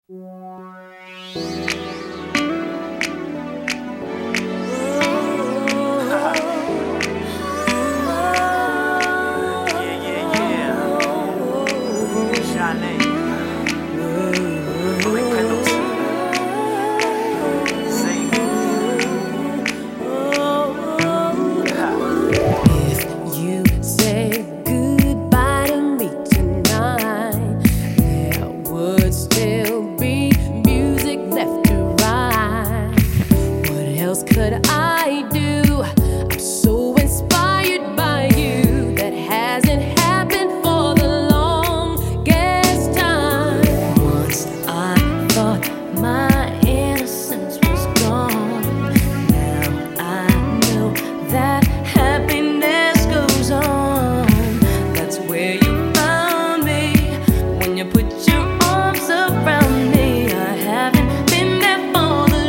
Could I do? I'm so inspired by you. That hasn't happened for the longest time. Once I thought my innocence was gone. Now I know that happiness goes on. That's where you found me when you put your arms around me. I haven't been there for the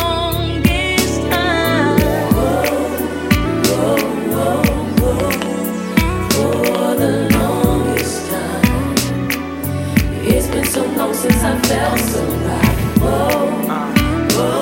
since I felt so right. Whoa,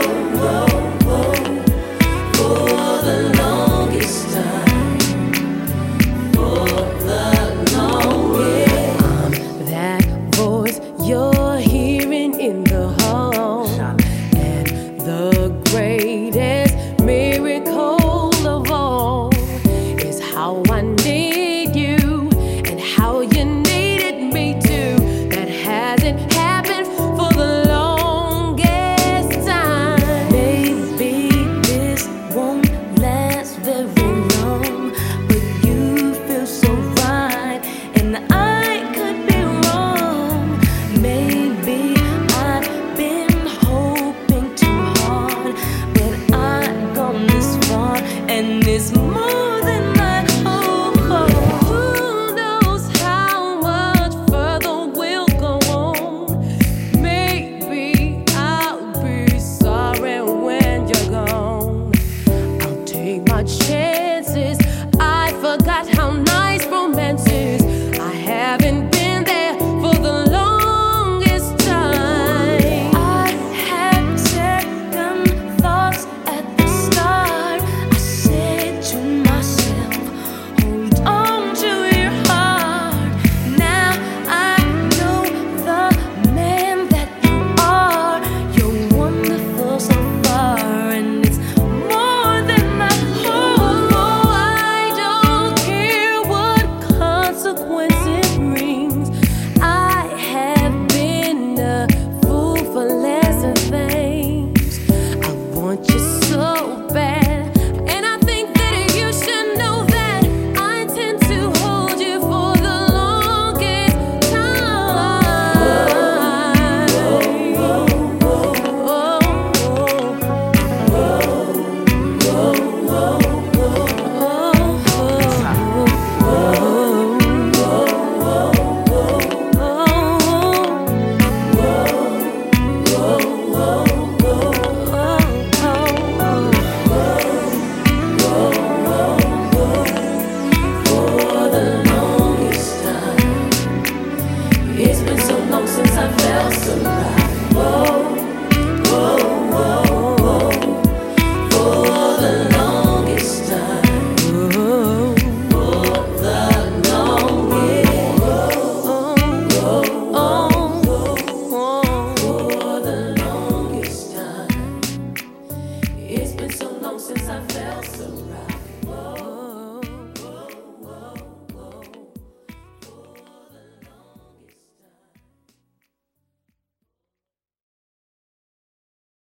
for the longest time. For the longest. I'm that voice you're hearing in the hall. And the greatest miracle of all is how I need you and how you needed me too. That hasn't happened for the longest time. Maybe this won't last very long, but you feel so right, and I could be wrong. Maybe I've been hoping too hard, but I've gone this far, and it's more than I hope for. Who knows how much further we'll go on? Maybe I'll be sorry when you're gone. I'll take my chances. I forgot how nice romance is. I haven't been there for the longest time. I had second thoughts at the start. I said to myself, hold on to your heart. Now I know the man that you are. You're wonderful so far, and it's more than I hope. I don't care what consequence it brings. I have been a fool for lesser things. I want you so bad, and I think that you should know that I intend to hold you for the longest time. For the longest time. It's been so long since I felt so right. For the longest time. For the longest. For the longest time. It's been so long since I felt so right.